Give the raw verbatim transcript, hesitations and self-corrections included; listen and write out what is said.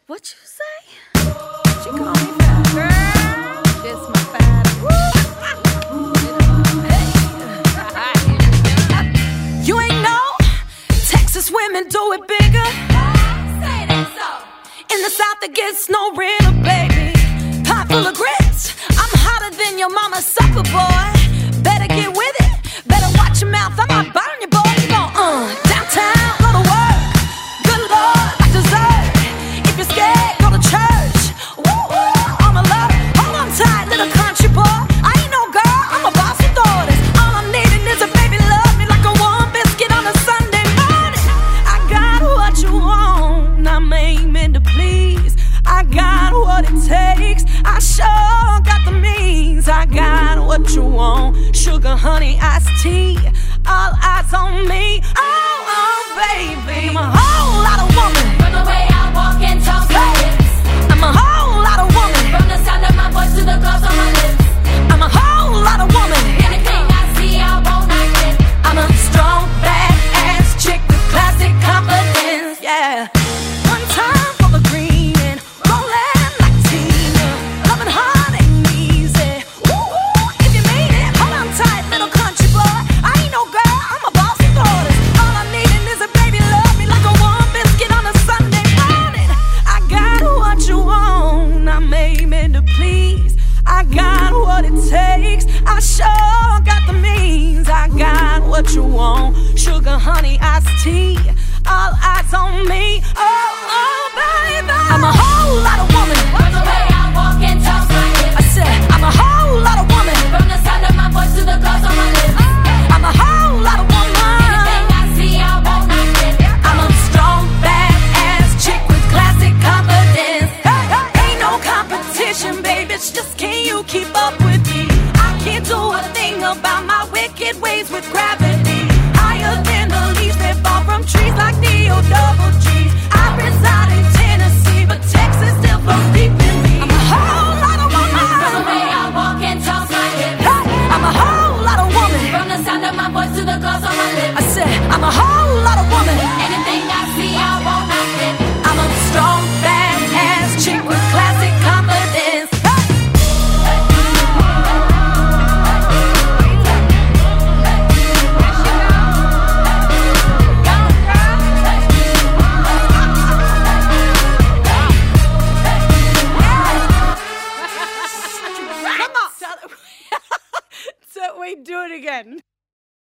What you say? She call me fat girl. This my fat. You ain't know Texas women do it bigger. Say that so. In the South it gets no realer, baby. Pot full of grits. I'm hotter than your mama's supper, boy. Better get with it. Better watch your mouth. I might bite on your boy. You gon' uh downtown, go to work. Good Lord, like dessert. If you're scared, go to church. Woo woo, on the love. Hold on tight, little country boy. I ain't no girl, I'm a boss of daughters. All I'm needing is a baby love me like a warm biscuit on a Sunday morning. I got what you want, I'm aiming to please. I got what it takes, I sure got the means. I got what you want, sugar, honey, iced tea. All eyes on me, oh, oh, baby. I'm a whole lot of woman. From the way I walk and talk, Hey, I'm a whole lot of woman. from the sound of my voice to the gloss on my lips. I'm a whole lot of woman. Anything I see, I won't I get. I'm a strong, badass chick with classic confidence, yeah. One time for the green and rollin' like Tina. Loving hard ain't easy. Woo, woo, if you mean it, hold on tight, little country boy. I ain't no girl, I'm a boss of daughters. All I'm needing is a baby love me like a warm biscuit on a Sunday morning. I got what you want, I'm aiming to please. I got what it takes, I sure got the means. I got what you want, sugar, honey, iced tea. All eyes on me, oh, oh, baby.